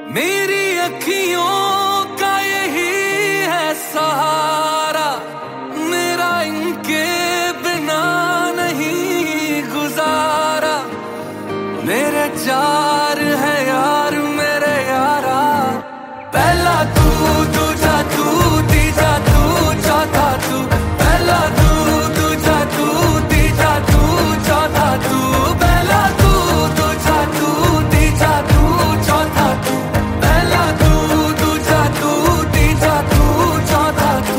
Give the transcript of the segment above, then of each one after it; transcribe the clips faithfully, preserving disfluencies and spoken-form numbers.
मेरी अखियों का यही है सहारा, मेरा इनके बिना नहीं गुजारा। मेरे चार है यार मेरे यारा, पहला तू, दूजा तू, तीजा तू, चौथा तू। पहला तू, दूजा तू, तीजा तू, चौथा तू। पहला तू, दूजा तू, तीजा तू, चौथा तू। पहला तू, दूजा तू, तीजा तू, चौथा तू।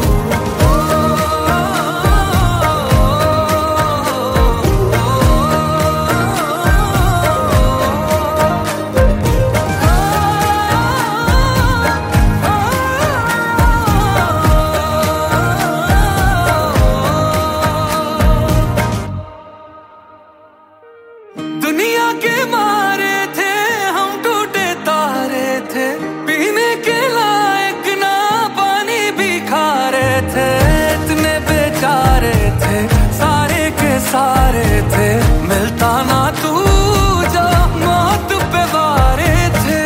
दुनिया के मारे थे हम, टूटे तारे थे, पीने के लायक ना पानी भी खा रहे थे। इतने बेचारे थे, सारे के सारे थे, मिलता ना तू जो मौत पे वारे थे।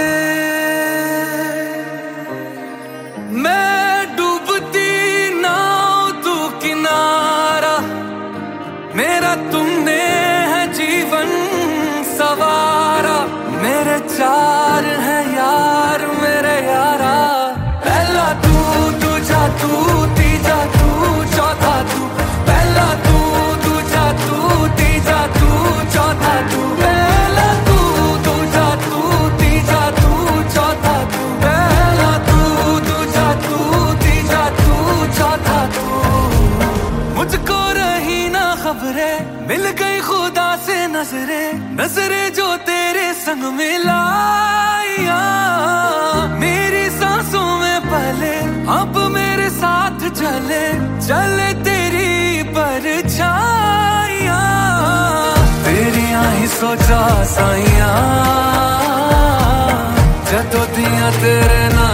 मैं डूबती नाव तू किनारा, मेरा तुमने है जीवन सवारा। मेरे चार है यार मेरे यारा, पहला तू, दूजा तू, तीजा तू, चौथा तू। पहला तू, दूजा तू, तीजा तू, चौथा तू। पहला तू, दूजा तू, तीजा तू, चौथा तू। पहला तू, दूजा तू, तीजा तू, चौथा तू। मुझको रही ना खबरें, मिल गई खुदा से नजरे, नजरे जो तेरे संग मिलाया। मेरी सांसों में पले अब मेरे साथ चले, चले तेरी परछाइयां। तेरी ही सोचा साइया, जदों दियां तेरे नाल